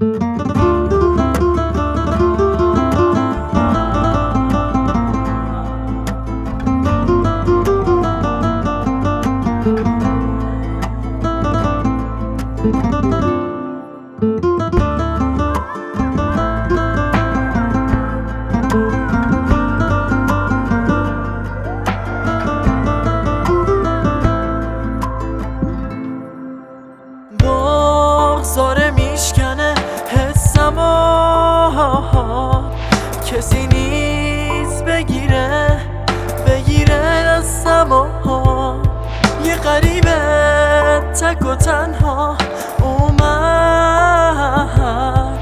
بغضاره میشکنه حسمو، کسی نیست بگیره دستمو. یه غریبه تک و تنها اومد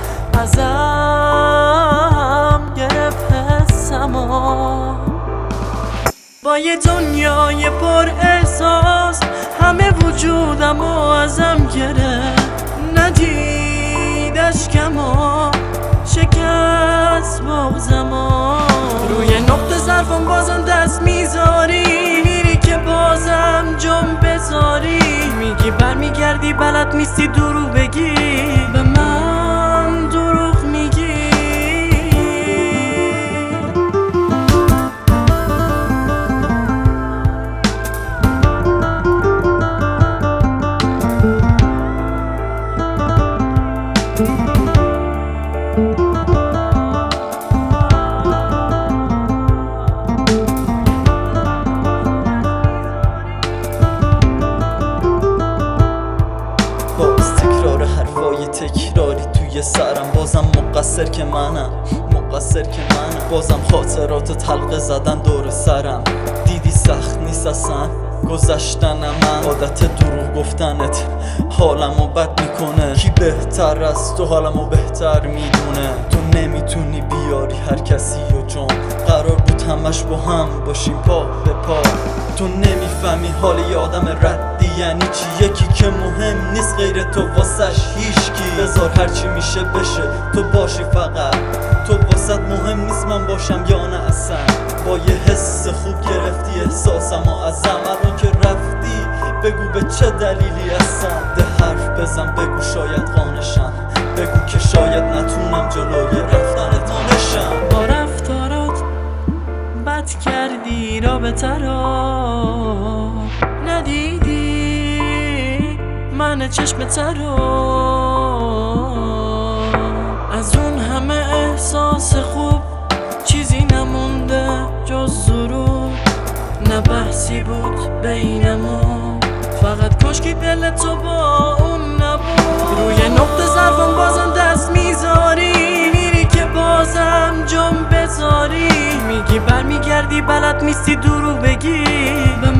ازم گرفت حسمو. با یه دنیای پر احساس همه وجودمو ازم گرفت، ندید اشکمو شکست بغضمو. روی نقطه ظرفم بازم دست میذاری، میری که بازم جنب بذاری، میگی برمیگردی بلد نیستی دروغ بگی، به من دروغ میگی. باز تکرار حرفای تکراری توی سرم، بازم مقصر که منم بازم خاطرات تلقه زدن دور سرم. دیدی سخت نیست اصلا گذشتن من، عادت دروغ گفتنت حالمو بد میکنه. کی بهتر از تو حالمو بهتر میدونه؟ تو نمیتونی بیاری هر کسی و جون، قرار بود همش با هم باشیم پا به پا. تو نمیفهمی حال یه آدم ردی یعنی چی، یکی که مهم نیست غیر تو واسش هیچکی. بذار هرچی میشه بشه تو باشی فقط، تو واسط مهم نیست من باشم یا نه اصلا. با یه حس خوب گرفتی احساسمو ازم، الان که رفتی بگو به چه دلیلی هستم. ده حرف بزن بگو شاید قانشم، بگو که شاید نتونم جلوی رفتنت نشم. با رفتارات بد کردی رابطه رو، ندیدی من چشمت رو. از اون همه احساس خوب چیزی نمونده جز ضرور، نه بحثی بود بینمون، فقط کاشکی دل تو با اون نبود. روی نقطه ظرفم بازم دست میذاری، میری که بازم جنب بذاری، میگی برمیگردی بلد نیستی دروغ بگی، به